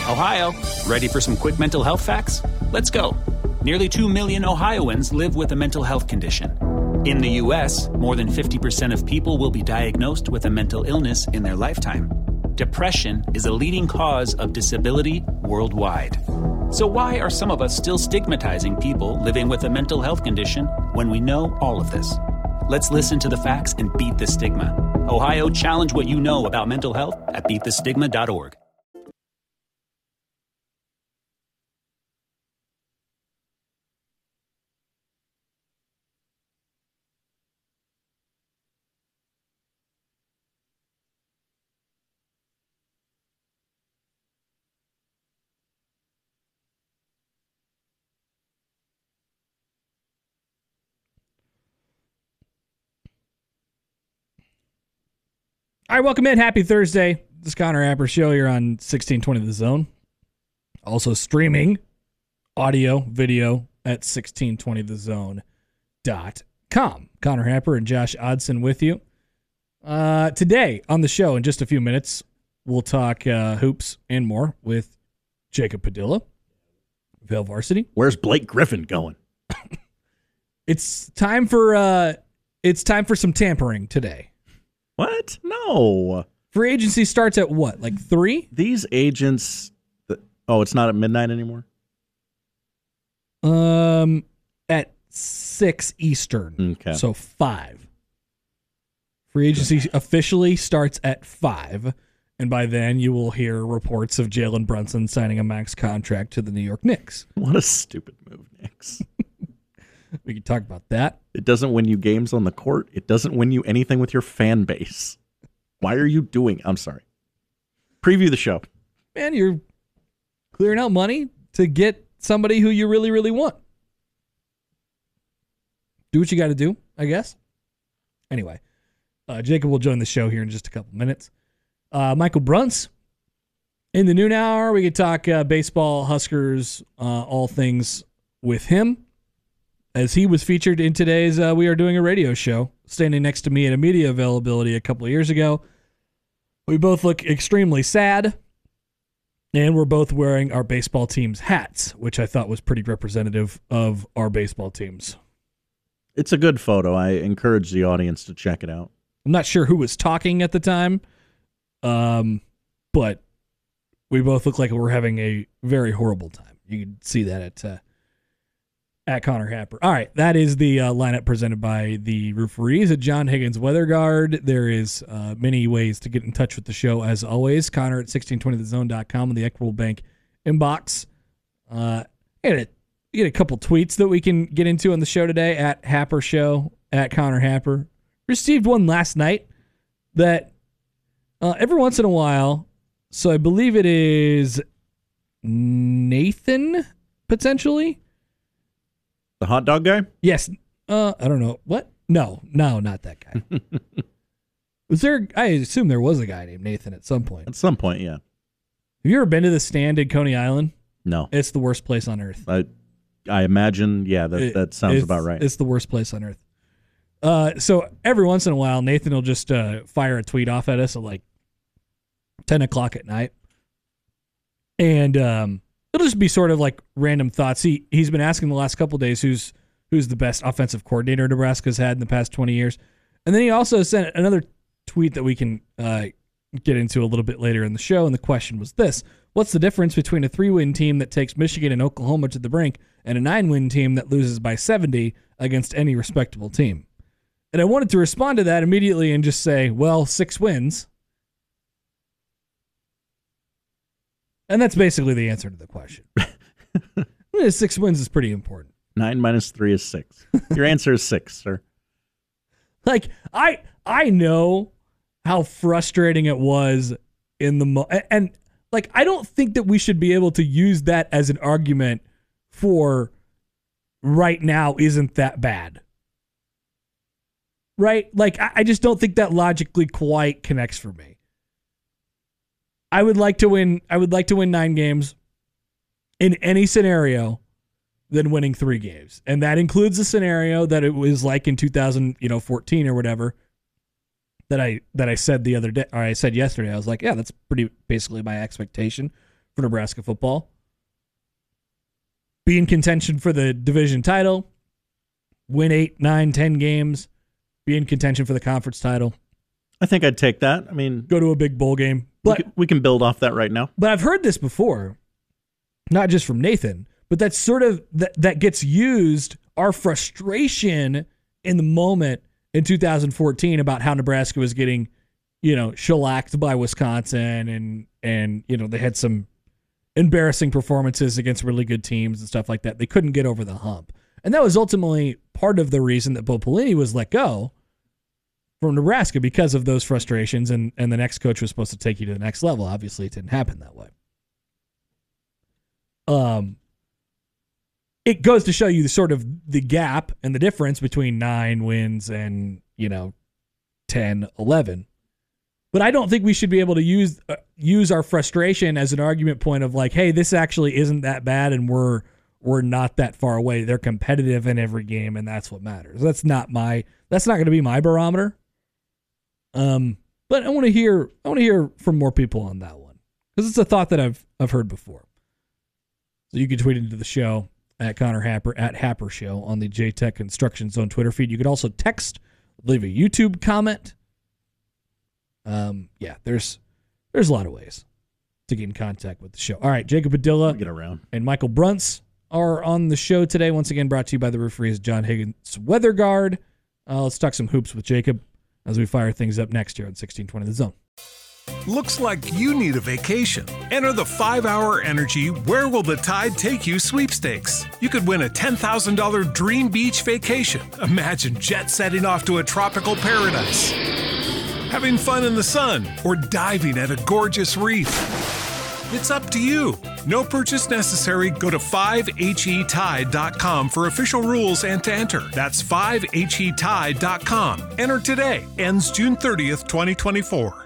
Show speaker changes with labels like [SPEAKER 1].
[SPEAKER 1] Ohio, ready for some quick mental health facts? Let's go. Nearly 2 million Ohioans live with a mental health condition. In the U.S., more than 50% of people will be diagnosed with a mental illness in their lifetime. Depression is a leading cause of disability worldwide. So why are some of us still stigmatizing people living with a mental health condition when we know all of this? Let's listen to the facts and beat the stigma. Ohio, challenge what you know about mental health at beatthestigma.org.
[SPEAKER 2] All right, welcome in. Happy Thursday. This is Connor Happer Show. You're on 1620 The Zone. Also streaming audio, video at 1620thezone.com. Connor Happer and Josh Odson with you. Today on the show, in just a few minutes, we'll talk hoops and more with Jacob Padilla, Vail Varsity.
[SPEAKER 3] Where's Blake Griffin going?
[SPEAKER 2] It's time for some tampering today.
[SPEAKER 3] What? No.
[SPEAKER 2] Free agency starts at what? Like 3?
[SPEAKER 3] These agents. It's not at midnight anymore?
[SPEAKER 2] At 6 Eastern.
[SPEAKER 3] Okay.
[SPEAKER 2] So 5. Free agency officially starts at 5. And by then you will hear reports of Jalen Brunson signing a max contract to the New York Knicks.
[SPEAKER 3] What a stupid move, Knicks.
[SPEAKER 2] We can talk about that.
[SPEAKER 3] It doesn't win you games on the court. It doesn't win you anything with your fan base. Why are you doing? I'm sorry. Preview the show.
[SPEAKER 2] Man, you're clearing out money to get somebody who you really, really want. Do what you got to do, I guess. Anyway, Jacob will join the show here in just a couple minutes. Michael Bruns in the noon hour. We could talk baseball, Huskers, all things with him. As he was featured in today's We Are Doing a Radio show, standing next to me at a media availability a couple of years ago. We both look extremely sad, and we're both wearing our baseball team's hats, which I thought was pretty representative of our baseball teams.
[SPEAKER 3] It's a good photo. I encourage the audience to check it out.
[SPEAKER 2] I'm not sure who was talking at the time, but we both look like we're having a very horrible time. You can see that at Connor Happer. All right, that is the lineup presented by the Rooferees at John Higgins Weather Guard. There is many ways to get in touch with the show, as always. Connor at 1620thezone.com and the Equitable Bank inbox. You get a couple tweets that we can get into on the show today, at Happer Show, at Connor Happer. Received one last night that every once in a while, so I believe it is Nathan, potentially.
[SPEAKER 3] The hot dog guy?
[SPEAKER 2] Yes. I don't know. What? No, not that guy. Was there? I assume there was a guy named Nathan at some point.
[SPEAKER 3] At some point, yeah.
[SPEAKER 2] Have you ever been to the Stand in Coney Island?
[SPEAKER 3] No.
[SPEAKER 2] It's the worst place on earth.
[SPEAKER 3] I imagine, yeah, that sounds about right.
[SPEAKER 2] It's the worst place on earth. So every once in a while, Nathan will just fire a tweet off at us at like 10 o'clock at night. And it'll just be sort of like random thoughts. He's been asking the last couple of days who's the best offensive coordinator Nebraska's had in the past 20 years. And then he also sent another tweet that we can get into a little bit later in the show. And the question was this: what's the difference between a 3-win team that takes Michigan and Oklahoma to the brink and a 9-win team that loses by 70 against any respectable team? And I wanted to respond to that immediately and just say, well, 6 wins. And that's basically the answer to the question. 6 wins is pretty important.
[SPEAKER 3] 9 minus 3 is 6. Your answer is 6, sir.
[SPEAKER 2] Like, I know how frustrating it was in the and like, I don't think that we should be able to use that as an argument for right now isn't that bad. Right? Like, I just don't think that logically quite connects for me. I would like to win 9 games in any scenario than winning 3 games. And that includes the scenario that it was like in 2014 or whatever that I said the other day, or I said yesterday. I was like, yeah, that's pretty basically my expectation for Nebraska football. Be in contention for the division title, win 8, 9, 10 games, be in contention for the conference title.
[SPEAKER 3] I think I'd take that. I mean,
[SPEAKER 2] go to a big bowl game. But
[SPEAKER 3] we can build off that right now.
[SPEAKER 2] But I've heard this before, not just from Nathan, but that's sort of that gets used, our frustration in the moment in 2014 about how Nebraska was getting, shellacked by Wisconsin and they had some embarrassing performances against really good teams and stuff like that. They couldn't get over the hump. And that was ultimately part of the reason that Bo Pelini was let go from Nebraska, because of those frustrations, and the next coach was supposed to take you to the next level. Obviously, it didn't happen that way. It goes to show you the gap and the difference between 9 wins and 10, 11. But I don't think we should be able to use our frustration as an argument point of like, hey, this actually isn't that bad, and we're not that far away. They're competitive in every game, and that's what matters. That's not going to be my barometer. But I want to hear from more people on that one, because it's a thought that I've heard before. So you can tweet into the show at Connor Happer, at Happer Show, on the JTech Construction Zone Twitter feed. You could also text, leave a YouTube comment. There's a lot of ways to get in contact with the show. All right, Jacob Padilla
[SPEAKER 3] get around.
[SPEAKER 2] And Michael Bruntz are on the show today. Once again, brought to you by the referees John Higgins Weather Guard. Let's talk some hoops with Jacob as we fire things up next year on 1620 The Zone.
[SPEAKER 4] Looks like you need a vacation. Enter the 5-Hour Energy Where Will the Tide Take You sweepstakes. You could win a $10,000 dream beach vacation. Imagine jet setting off to a tropical paradise, having fun in the sun, or diving at a gorgeous reef. It's up to you. No purchase necessary. Go to 5HETide.com for official rules and to enter. That's 5HETide.com. Enter today. Ends June 30th, 2024.